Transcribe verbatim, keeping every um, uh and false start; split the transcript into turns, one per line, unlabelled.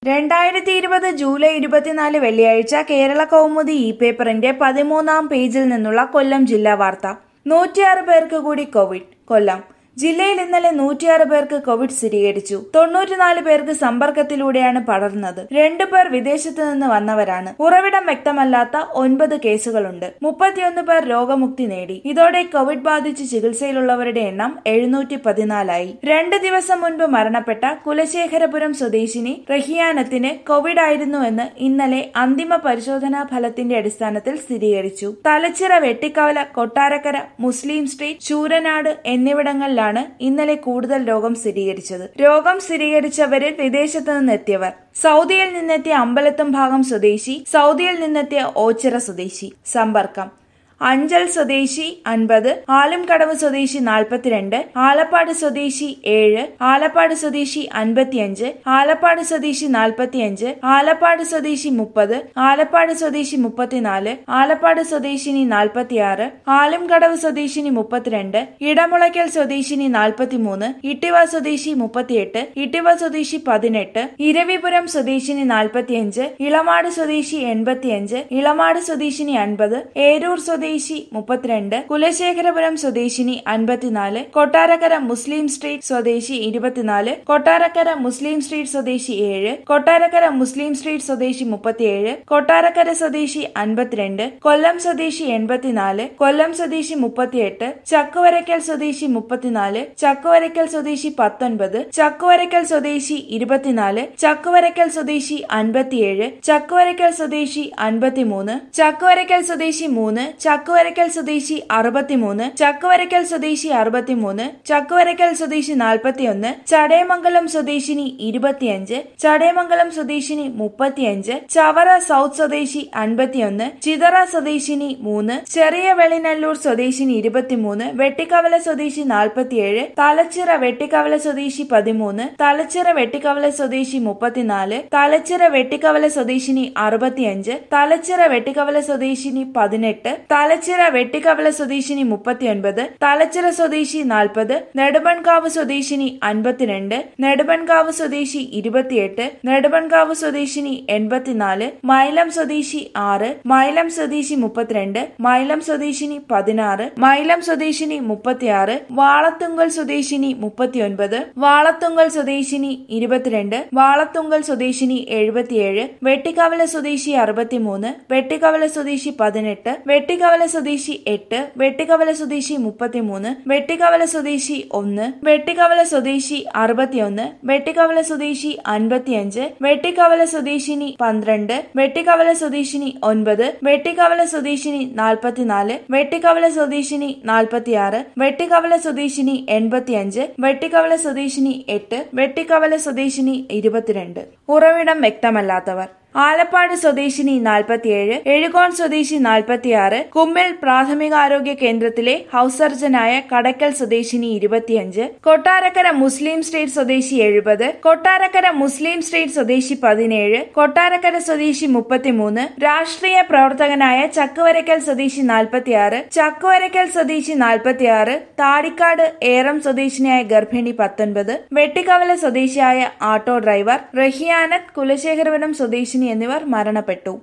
രണ്ടായിരത്തി ഇരുപത് ജൂലൈ ഇരുപത്തിനാല് വെള്ളിയാഴ്ച കേരള കൗമുദി ഇ പേപ്പറിന്റെ പതിമൂന്നാം പേജിൽ നിന്നുള്ള കൊല്ലം ജില്ലാ വാർത്ത. നൂറ്റിയാറ് പേർക്ക് കൂടി കോവിഡ്. കൊല്ലം ജില്ലയിൽ ഇന്നലെ നൂറ്റിയാറ് പേർക്ക് കോവിഡ് സ്ഥിരീകരിച്ചു. തൊണ്ണൂറ്റിനാല് പേർക്ക് സമ്പർക്കത്തിലൂടെയാണ് പടർന്നത്. രണ്ടു പേർ വിദേശത്ത് നിന്ന് വന്നവരാണ്. ഉറവിടം വ്യക്തമല്ലാത്ത ഒൻപത് കേസുകളുണ്ട്. മുപ്പത്തിയൊന്ന് പേർ രോഗമുക്തി നേടി. ഇതോടെ കോവിഡ് ബാധിച്ച് ചികിത്സയിലുള്ളവരുടെ എണ്ണം എഴുന്നൂറ്റി പതിനാലായി. രണ്ട് ദിവസം മുൻപ് മരണപ്പെട്ട കുലശേഖരപുരം സ്വദേശിനി റഹിയാനത്തിന് കോവിഡ് ആയിരുന്നുവെന്ന് ഇന്നലെ അന്തിമ പരിശോധനാ ഫലത്തിന്റെ അടിസ്ഥാനത്തിൽ സ്ഥിരീകരിച്ചു. തലച്ചിറ, വെട്ടിക്കവല, കൊട്ടാരക്കര, മുസ്ലിം സ്ട്രീറ്റ്, ശൂരനാട് എന്നിവിടങ്ങളിലാണ് ഇന്നലെ കൂടുതൽ രോഗം സ്ഥിരീകരിച്ചത്. രോഗം സ്ഥിരീകരിച്ചവരിൽ വിദേശത്ത് നിന്നെത്തിയവർ: സൗദിയിൽ നിന്നെത്തിയ അമ്പലത്തും ഭാഗം സ്വദേശി, സൗദിയിൽ നിന്നെത്തിയ ഓച്ചിറ സ്വദേശി. സമ്പർക്കം: അഞ്ചൽ സ്വദേശി അൻപത്, ആലുംകടവ് സ്വദേശി നാൽപ്പത്തിരണ്ട്, ആലപ്പാട് സ്വദേശി ഏഴ്, ആലപ്പാട് സ്വദേശി അൻപത്തിയഞ്ച്, ആലപ്പാട് സ്വദേശി നാൽപ്പത്തിയഞ്ച്, ആലപ്പാട് സ്വദേശി മുപ്പത്, ആലപ്പാട് സ്വദേശി മുപ്പത്തിനാല്, ആലപ്പാട് സ്വദേശിനി നാൽപ്പത്തിയാറ്, ആലുംകടവ് സ്വദേശിനി മുപ്പത്തിരണ്ട്, ഇടമുളയ്ക്കൽ സ്വദേശിനി നാൽപ്പത്തിമൂന്ന്, ഇട്ടിവ സ്വദേശി മുപ്പത്തിയെട്ട്, ഇട്ടിവ സ്വദേശി പതിനെട്ട്, ഇരവിപുരം സ്വദേശിനി നാൽപ്പത്തിയഞ്ച്, ഇളമാട് സ്വദേശി എൺപത്തിയഞ്ച്, ഇളമാട് സ്വദേശിനി അൻപത്, ഏരൂർ സ്വദേശി മുപ്പത്തിരണ്ട്, കുലശേഖരപുരം സ്വദേശിനി അൻപത്തിനാല്, കൊട്ടാരക്കര മുസ്ലിം സ്ട്രീറ്റ് സ്വദേശി ഇരുപത്തിനാല്, കൊട്ടാരക്കര മുസ്ലിം സ്ട്രീറ്റ് സ്വദേശി ഏഴ്, കൊട്ടാരക്കര മുസ്ലിം സ്ട്രീറ്റ് സ്വദേശി മുപ്പത്തിയേഴ്, കൊട്ടാരക്കര സ്വദേശി അൻപത്തിരണ്ട്, കൊല്ലം സ്വദേശി എൺപത്തിനാല്, കൊല്ലം സ്വദേശി മുപ്പത്തിയെട്ട്, ചക്കുവരയ്ക്കൽ സ്വദേശി മുപ്പത്തിനാല്, ചക്കുവരയ്ക്കൽ സ്വദേശി പത്തൊൻപത്, ചക്കുവരയ്ക്കൽ സ്വദേശി ഇരുപത്തിനാല്, ചക്കുവരയ്ക്കൽ സ്വദേശി അൻപത്തിയേഴ്, ചക്കുവരയ്ക്കൽ സ്വദേശി അൻപത്തിമൂന്ന്, ചക്കുവരയ്ക്കൽ സ്വദേശി മൂന്ന്, ചക്കുവരയ്ക്കൽ സ്വദേശി അറുപത്തിമൂന്ന്, ചക്കുവരയ്ക്കൽ സ്വദേശി അറുപത്തിമൂന്ന്, ചക്കുവരയ്ക്കൽ സ്വദേശി നാൽപ്പത്തിയൊന്ന്, ചടയമംഗലം സ്വദേശിനി ഇരുപത്തിയഞ്ച്, ചടയമംഗലം സ്വദേശിനി മുപ്പത്തിയഞ്ച്, ചവറ സൗത്ത് സ്വദേശി അൻപത്തിയൊന്ന്, ചിതറ സ്വദേശിനി മൂന്ന്, ചെറിയ വെളിനല്ലൂർ സ്വദേശിനി ഇരുപത്തിമൂന്ന്, വെട്ടിക്കവല സ്വദേശി നാൽപ്പത്തിയേഴ്, തലച്ചിറ വെട്ടിക്കവല സ്വദേശി പതിമൂന്ന്, തലച്ചിറ വെട്ടിക്കവല സ്വദേശി മുപ്പത്തിനാല്, തലച്ചിറ വെട്ടിക്കവല സ്വദേശിനി അറുപത്തിയഞ്ച്, തലച്ചിറ വെട്ടിക്കവല സ്വദേശിനി പതിനെട്ട്, തലച്ചിറ വെട്ടിക്കവല സ്വദേശിനി മുപ്പത്തിയൊൻപത്, തലച്ചിറ സ്വദേശി നാൽപ്പത്, നെടുമൺകാവ് സ്വദേശിനി അൻപത്തിരണ്ട്, നെടുമൺകാവ് സ്വദേശി ഇരുപത്തിയെട്ട്, നെടുമൺകാവ് സ്വദേശിനി എൺപത്തിനാല്, മൈലം സ്വദേശി ആറ്, മൈലം സ്വദേശി മുപ്പത്തിരണ്ട്, മൈലം സ്വദേശിനി പതിനാറ്, മൈലം സ്വദേശിനി മുപ്പത്തിയാറ്, വാളത്തുങ്കൽ സ്വദേശിനി മുപ്പത്തിയൊൻപത്, വാളത്തുങ്കൽ സ്വദേശിനി ഇരുപത്തിരണ്ട്, വാളത്തുങ്കൽ സ്വദേശിനി എഴുപത്തിയേഴ്, വെട്ടിക്കവല സ്വദേശി അറുപത്തിമൂന്ന്, വെട്ടിക്കവല സ്വദേശി പതിനെട്ട്, വെട്ടിക്കവല സ്വദേശി എട്ട്, വെട്ടിക്കവല സ്വദേശി മുപ്പത്തിമൂന്ന്, വെട്ടിക്കവല സ്വദേശി ഒന്ന്, വെട്ടിക്കവല സ്വദേശി അറുപത്തിയൊന്ന്, വെട്ടിക്കവല സ്വദേശി അൻപത്തിയഞ്ച്, വെട്ടിക്കവല സ്വദേശിനി പന്ത്രണ്ട്, വെട്ടിക്കവല സ്വദേശിനി ഒൻപത്, വെട്ടിക്കവല സ്വദേശിനി നാൽപ്പത്തിനാല്, വെട്ടിക്കവല സ്വദേശിനി നാൽപ്പത്തിയാറ്, വെട്ടിക്കവല സ്വദേശിനി എൺപത്തിയഞ്ച്, വെട്ടിക്കവല സ്വദേശിനി എട്ട്, വെട്ടിക്കവല സ്വദേശിനി ഇരുപത്തിരണ്ട്. ഉറവിടം വ്യക്തമല്ലാത്തവർ: ആലപ്പാട് സ്വദേശിനി നാൽപ്പത്തിയേഴ്, എഴുകോൺ സ്വദേശി നാൽപ്പത്തിയാറ്, കുമ്മിൽ പ്രാഥമികാരോഗ്യ കേന്ദ്രത്തിലെ ഹൌസ് സർജനായ കടയ്ക്കൽ സ്വദേശിനി ഇരുപത്തിയഞ്ച്, കൊട്ടാരക്കര മുസ്ലിം സ്ട്രീറ്റ് സ്വദേശി എഴുപത്, കൊട്ടാരക്കര മുസ്ലിം സ്ട്രീറ്റ് സ്വദേശി പതിനേഴ്, കൊട്ടാരക്കര സ്വദേശി മുപ്പത്തിമൂന്ന്, രാഷ്ട്രീയ പ്രവർത്തകനായ ചക്കുവരയ്ക്കൽ സ്വദേശി നാൽപ്പത്തിയാറ്, ചക്കുവരയ്ക്കൽ സ്വദേശി നാൽപ്പത്തിയാറ്, താടിക്കാട് ഏറം സ്വദേശിനിയായ ഗർഭിണി പത്തൊൻപത്, വെട്ടിക്കവല സ്വദേശിയായ ആട്ടോ ഡ്രൈവർ റഹിയാനത്ത്, കുലശേഖരപുരം സ്വദേശിനി എന്നിവർ മരണപ്പെട്ടു.